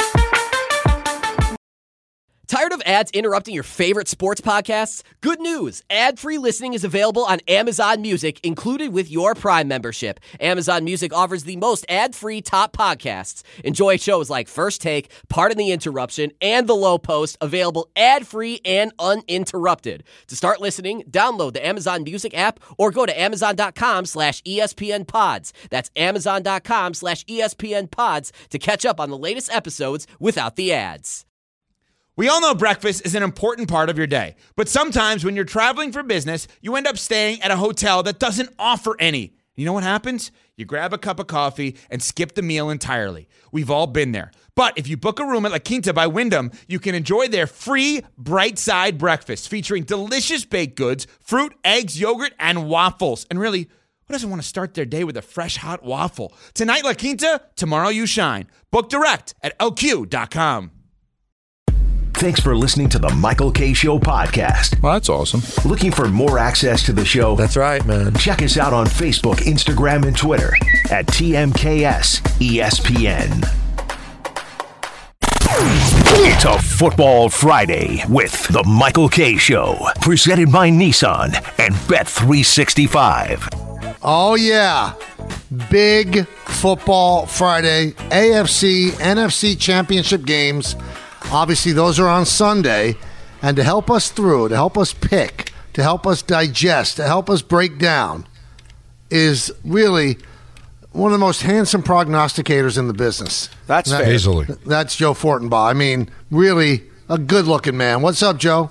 Tired of ads interrupting your favorite sports podcasts? Good news! Ad-free listening is available on Amazon Music, included with your Prime membership. Amazon Music offers the most ad-free top podcasts. Enjoy shows like First Take, Pardon the Interruption, and The Low Post, available ad-free and uninterrupted. To start listening, download the Amazon Music app or go to amazon.com slash ESPN pods. That's amazon.com slash ESPN pods to catch up on the latest episodes without the ads. We all know breakfast is an important part of your day, but sometimes when you're traveling for business, you end up staying at a hotel that doesn't offer any. You know what happens? You grab a cup of coffee and skip the meal entirely. We've all been there. But if you book a room at La Quinta by Wyndham, you can enjoy their free Bright Side breakfast featuring delicious baked goods, fruit, eggs, yogurt, and waffles. And really, who doesn't want to start their day with a fresh, hot waffle? Tonight, La Quinta, tomorrow you shine. Book direct at L Q dot com. Thanks for listening to the Michael K. Show podcast. Well, that's awesome. Looking for more access to the show? That's right, man. Check us out on Facebook, Instagram, and Twitter at T M K S E S P N. It's a Football Friday with The Michael Kay Show, presented by Nissan and Bet three sixty-five. Oh, yeah. Big Football Friday, A F C, N F C championship games. Obviously, those are on Sunday. And to help us through, to help us pick, to help us digest, to help us break down, is really one of the most handsome prognosticators in the business. That's that, fair. Easily. That's Joe Fortenbaugh. I mean, really a good-looking man. What's up, Joe?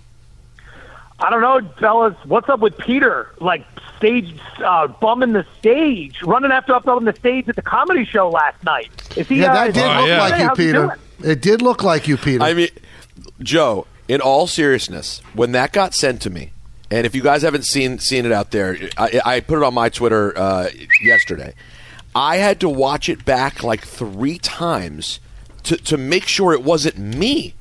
I don't know, fellas. What's up with Peter? Like, stage, uh, bumming the stage, running after up on the stage at the comedy show last night. Is he? Yeah, uh, that is did he look okay? like you, How's he Peter. doing? It did look like you, Peter. I mean, Joe, in all seriousness, when that got sent to me, and if you guys haven't seen seen it out there, I, I put it on my Twitter uh, yesterday. I had to watch it back like three times to, to make sure it wasn't me.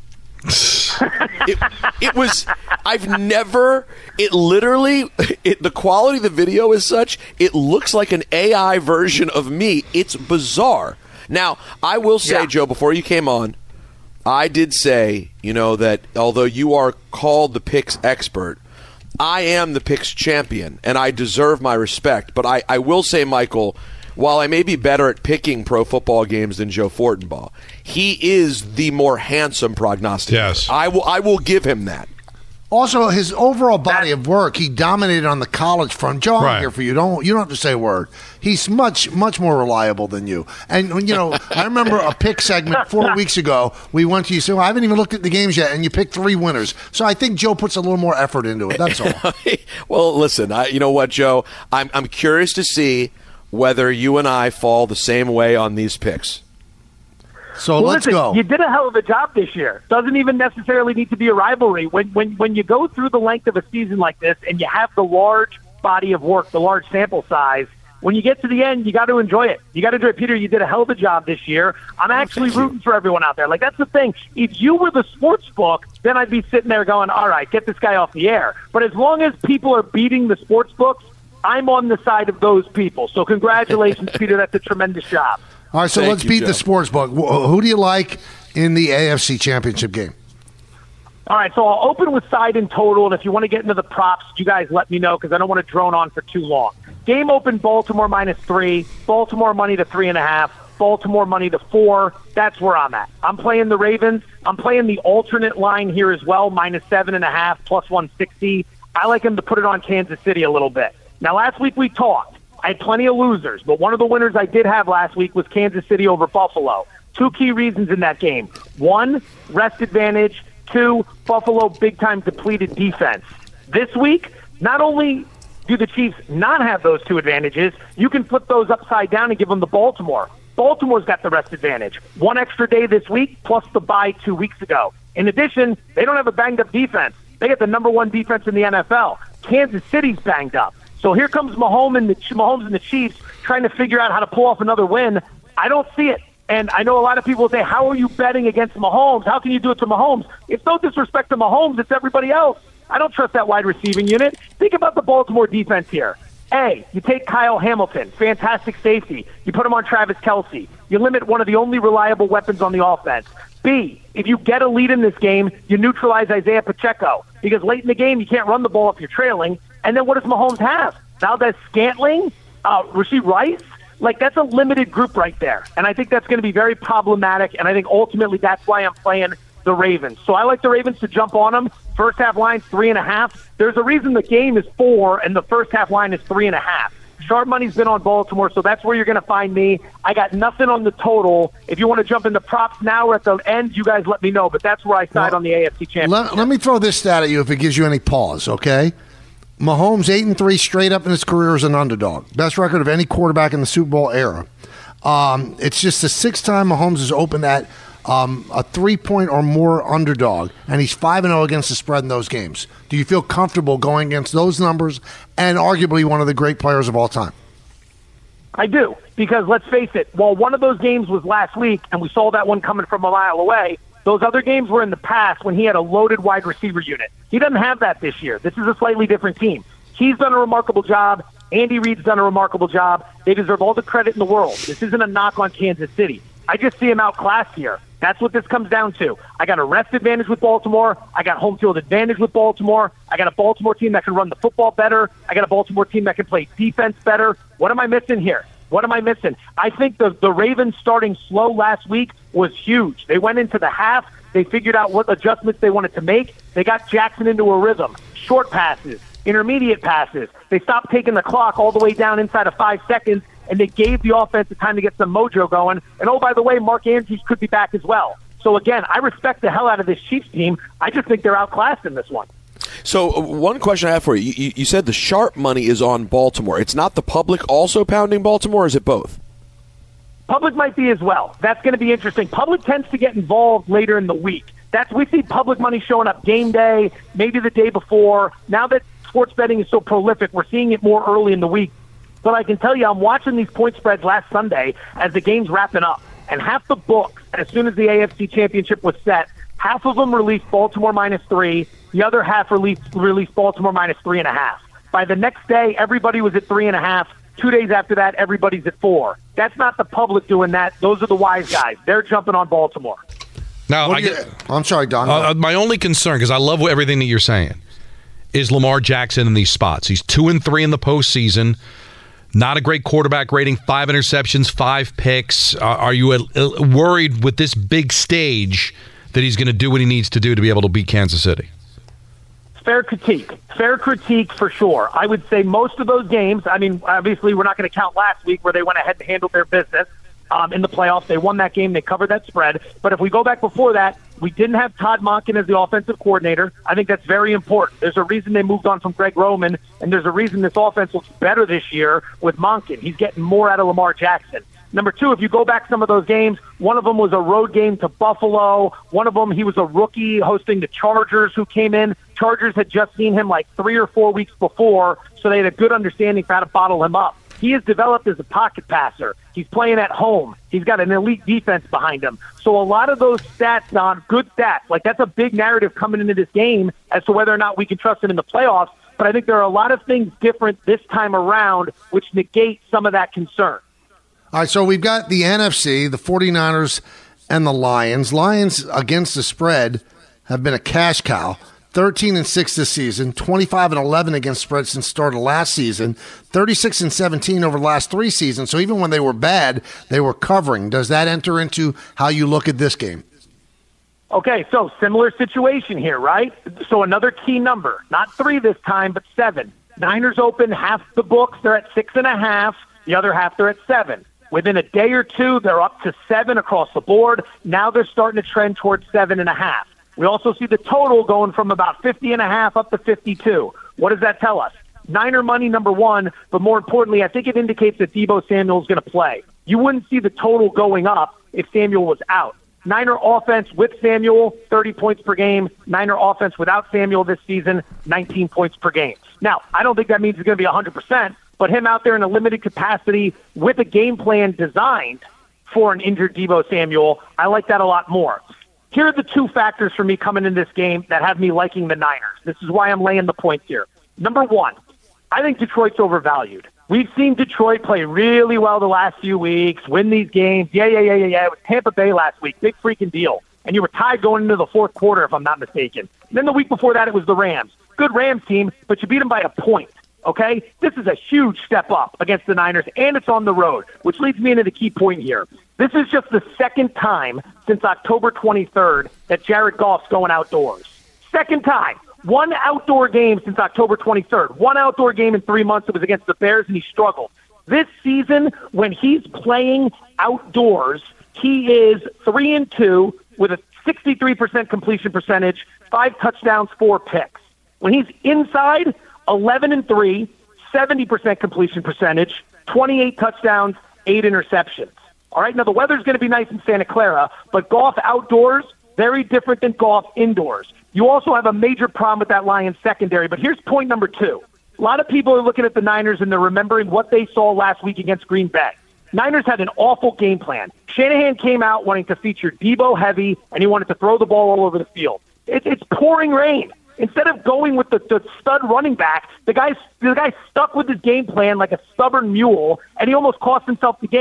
it, it was I've never it literally it, the quality of the video is such it looks like an A I version of me. It's bizarre. Now, I will say, yeah. Joe, before you came on, I did say, you know, that although you are called the picks expert, I am the picks champion, and I deserve my respect. But I, I will say, Michael, while I may be better at picking pro football games than Joe Fortenbaugh, he is the more handsome prognosticator. Yes. I will, I will give him that. Also, his overall body of work, he dominated on the college front. Joe, I'm Right. here for you. Don't you don't have to say a word. He's much, much more reliable than you. And, you know, I remember a pick segment four weeks ago. We went to you, said, well, I haven't even looked at the games yet, and you picked three winners. So I think Joe puts a little more effort into it. That's all. Well, listen, I, you know what, Joe? I'm, I'm curious to see whether you and I fall the same way on these picks. So well, let's listen, go. You did a hell of a job this year. Doesn't even necessarily need to be a rivalry. When when when you go through the length of a season like this and you have the large body of work, the large sample size, when you get to the end, you got to enjoy it. You got to enjoy it. Peter, you did a hell of a job this year. I'm actually oh, rooting for everyone out there. Like, that's the thing. If you were the sports book, then I'd be sitting there going, all right, get this guy off the air. But as long as people are beating the sports books, I'm on the side of those people. So congratulations, Peter. That's a tremendous job. All right, so Thank let's you, beat Joe. the sports book. Wh- Who do you like in the A F C championship game? All right, so I'll open with side and total, and if you want to get into the props, you guys let me know because I don't want to drone on for too long. Game open, Baltimore minus three, Baltimore money to three and a half, Baltimore money to four. That's where I'm at. I'm playing the Ravens. I'm playing the alternate line here as well, minus seven and a half, plus one sixty. I like him to put it on Kansas City a little bit. Now, last week we talked. I had plenty of losers, but one of the winners I did have last week was Kansas City over Buffalo. Two key reasons in that game. One, rest advantage. Two, Buffalo big-time depleted defense. This week, not only do the Chiefs not have those two advantages, you can flip those upside down and give them to Baltimore. Baltimore's got the rest advantage. One extra day this week, plus the bye two weeks ago. In addition, they don't have a banged-up defense. They get the number one defense in the N F L. Kansas City's banged up. So here comes Mahomes and the Mahomes and the Chiefs trying to figure out how to pull off another win. I don't see it. And I know a lot of people say, how are you betting against Mahomes? How can you do it to Mahomes? It's no disrespect to Mahomes. It's everybody else. I don't trust that wide receiving unit. Think about the Baltimore defense here. A, you take Kyle Hamilton, fantastic safety. You put him on Travis Kelce. You limit one of the only reliable weapons on the offense. B, if you get a lead in this game, you neutralize Isaiah Pacheco. Because late in the game, you can't run the ball if you're trailing. And then what does Mahomes have? Valdez Scantling? Uh, Rashee Rice? Like, that's a limited group right there. And I think that's going to be very problematic, and I think ultimately that's why I'm playing the Ravens. So I like the Ravens to jump on them. First half line, three and a half. There's a reason the game is four, and the first half line is three and a half. Sharp money's been on Baltimore, so that's where you're going to find me. I got nothing on the total. If you want to jump into props now or at the end, you guys let me know. But that's where I side well, on the A F C Championship. Let, let me throw this stat at you if it gives you any pause, okay? Mahomes eight and three straight up in his career as an underdog. Best record of any quarterback in the Super Bowl era. Um, it's just the sixth time Mahomes has opened at um, a three-point or more underdog, and he's five and oh against the spread in those games. Do you feel comfortable going against those numbers and arguably one of the great players of all time? I do, because let's face it, while one of those games was last week, and we saw that one coming from a mile away, those other games were in the past when he had a loaded wide receiver unit. He doesn't have that this year. This is a slightly different team. He's done a remarkable job. Andy Reid's done a remarkable job. They deserve all the credit in the world. This isn't a knock on Kansas City. I just see them outclassed here. That's what this comes down to. I got a rest advantage with Baltimore. I got home field advantage with Baltimore. I got a Baltimore team that can run the football better. I got a Baltimore team that can play defense better. What am I missing here? What am I missing? I think the, the Ravens starting slow last week was huge. They went into the half. They figured out what adjustments they wanted to make. They got Jackson into a rhythm. Short passes, intermediate passes. They stopped taking the clock all the way down inside of five seconds, and they gave the offense the time to get some mojo going. And, oh, by the way, Mark Andrews could be back as well. So, again, I respect the hell out of this Chiefs team. I just think they're outclassed in this one. So, uh, one question I have for you. you. You said the sharp money is on Baltimore. It's not the public also pounding Baltimore, or is it both? Public might be as well. That's going to be interesting. Public tends to get involved later in the week. That's we see public money showing up game day, maybe the day before. Now that sports betting is so prolific, we're seeing it more early in the week. But I can tell you, I'm watching these point spreads last Sunday as the game's wrapping up. And half the books, as soon as the A F C Championship was set, half of them released Baltimore minus three. The other half released, released Baltimore minus three and a half. By the next day, everybody was at three and a half. Two days after that, everybody's at four. That's not the public doing that. Those are the wise guys. They're jumping on Baltimore. Now, I you, get, I'm sorry, Don. Uh, my only concern, because I love everything that you're saying, is Lamar Jackson in these spots. He's two and three in the postseason. Not a great quarterback rating, five interceptions, five picks. Uh, are you uh, worried with this big stage that he's going to do what he needs to do to be able to beat Kansas City? Fair critique. Fair critique for sure. I would say most of those games, I mean, obviously we're not going to count last week where they went ahead and handled their business um, in the playoffs. They won that game. They covered that spread. But if we go back before that, we didn't have Todd Monken as the offensive coordinator. I think that's very important. There's a reason they moved on from Greg Roman, and there's a reason this offense looks better this year with Monken. He's getting more out of Lamar Jackson. Number two, if you go back some of those games, one of them was a road game to Buffalo. One of them, he was a rookie hosting the Chargers who came in. Chargers had just seen him like three or four weeks before, so they had a good understanding for how to bottle him up. He has developed as a pocket passer. He's playing at home. He's got an elite defense behind him. So a lot of those stats, Don, good stats. Like, that's a big narrative coming into this game as to whether or not we can trust him in the playoffs. But I think there are a lot of things different this time around which negate some of that concern. All right, so we've got the N F C, the 49ers, and the Lions. Lions against the spread have been a cash cow. thirteen and six this season, twenty-five and eleven against spread since start of last season, thirty-six and seventeen over the last three seasons. So even when they were bad, they were covering. Does that enter into how you look at this game? Okay, so similar situation here, right? So another key number, not three this time, but seven. Niners open half the books. They're at six and a half. The other half, they're at seven. Within a day or two, they're up to seven across the board. Now they're starting to trend towards seven and a half. We also see the total going from about fifty and a half up to fifty-two. What does that tell us? Niner money, number one, but more importantly, I think it indicates that Deebo Samuel is going to play. You wouldn't see the total going up if Samuel was out. Niner offense with Samuel, thirty points per game. Niner offense without Samuel this season, nineteen points per game. Now, I don't think that means it's going to be one hundred percent, but him out there in a limited capacity with a game plan designed for an injured Deebo Samuel, I like that a lot more. Here are the two factors for me coming in this game that have me liking the Niners. This is why I'm laying the points here. Number one, I think Detroit's overvalued. We've seen Detroit play really well the last few weeks, win these games. Yeah, yeah, yeah, yeah, yeah. It was Tampa Bay last week. Big freaking deal. And you were tied going into the fourth quarter, if I'm not mistaken. And then the week before that, it was the Rams. Good Rams team, but you beat them by a point. Okay? This is a huge step up against the Niners, and it's on the road, which leads me into the key point here. This is just the second time since October twenty-third that Jared Goff's going outdoors. Second time. One outdoor game since October twenty-third. One outdoor game in three months. It was against the Bears, and he struggled. This season, when he's playing outdoors, he is three and two with a sixty-three percent completion percentage, five touchdowns, four picks. When he's inside, eleven and three, seventy percent completion percentage, twenty-eight touchdowns, eight interceptions. All right, now the weather's going to be nice in Santa Clara, but Goff outdoors, very different than Goff indoors. You also have a major problem with that Lions secondary, but here's point number two. A lot of people are looking at the Niners and they're remembering what they saw last week against Green Bay. Niners had an awful game plan. Shanahan came out wanting to feature Deebo heavy, and he wanted to throw the ball all over the field. It, it's pouring rain. Instead of going with the, the stud running back, the guy's, the guy's stuck with his game plan like a stubborn mule, and he almost cost himself the game.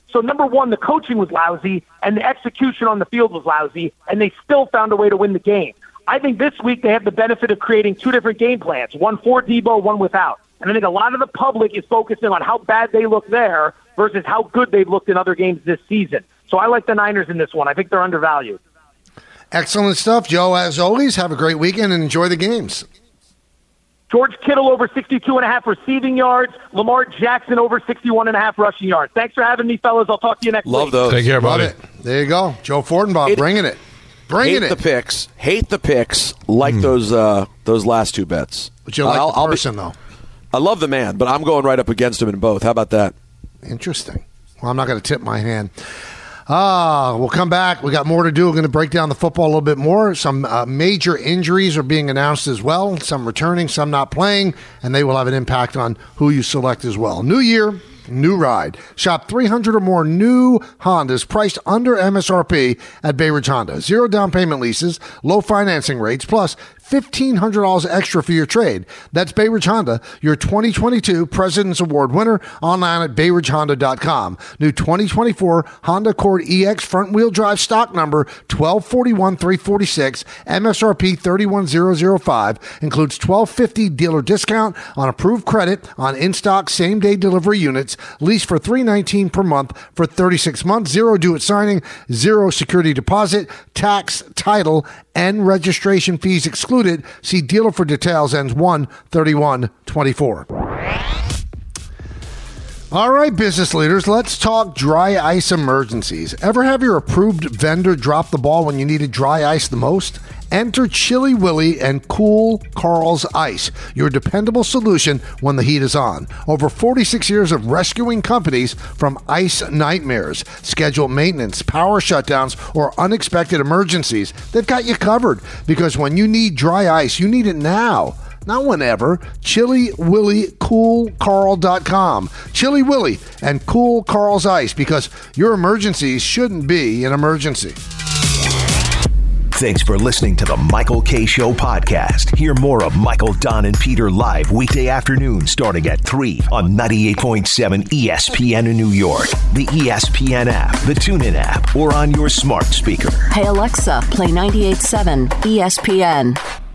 So, number one, the coaching was lousy, and the execution on the field was lousy, and they still found a way to win the game. I think this week they have the benefit of creating two different game plans, one for Debo, one without. And I think a lot of the public is focusing on how bad they look there versus how good they've looked in other games this season. So I like the Niners in this one. I think they're undervalued. Excellent stuff, Joe. As always, have a great weekend and enjoy the games. George Kittle over sixty-two and a half receiving yards. Lamar Jackson over sixty-one and a half rushing yards. Thanks for having me, fellas. I'll talk to you next Love week. those. Take care, buddy. Love it. There you go. Joe Fortenbaugh, Hate- bringing it. Bringing Hate it. the picks. Hate the picks. Like Mm. those uh, those last two bets. But you like I'll- the I'll be- person, though. I love the man, but I'm going right up against him in both. How about that? Interesting. Well, I'm not going to tip my hand. Ah, we'll come back. We got more to do. We're going to break down the football a little bit more. Some uh, major injuries are being announced as well. Some returning, some not playing, and they will have an impact on who you select as well. New year, new ride. Shop three hundred or more new Hondas priced under M S R P at Bay Ridge Honda. Zero down payment leases, low financing rates, plus fifteen hundred dollars extra for your trade. That's Bay Ridge Honda, your twenty twenty-two President's Award winner, online at bay ridge honda dot com. New twenty twenty-four Honda Accord E X front-wheel drive stock number twelve forty-one three forty-six, M S R P thirty-one thousand five, includes twelve fifty dealer discount on approved credit on in-stock same-day delivery units, lease for three nineteen per month for thirty-six months, zero due at signing, zero security deposit, tax, title, and registration fees excluded. See dealer for details. Ends one thirty-one twenty-four. All right, business leaders, let's talk dry ice emergencies. Ever have your approved vendor drop the ball when you needed dry ice the most? Enter Chili Willy and Cool Carl's Ice, your dependable solution when the heat is on. Over forty-six years of rescuing companies from ice nightmares, scheduled maintenance, power shutdowns, or unexpected emergencies. They've got you covered, because when you need dry ice, you need it now. Not whenever. Chili Willy Cool Carl dot com. Chili Willy and Cool Carl's Ice, because your emergencies shouldn't be an emergency. Thanks for listening to the Michael K. Show podcast. Hear more of Michael, Don, and Peter live weekday afternoons starting at three on ninety-eight point seven E S P N in New York, the E S P N app, the TuneIn app, or on your smart speaker. Hey Alexa, play ninety-eight point seven E S P N.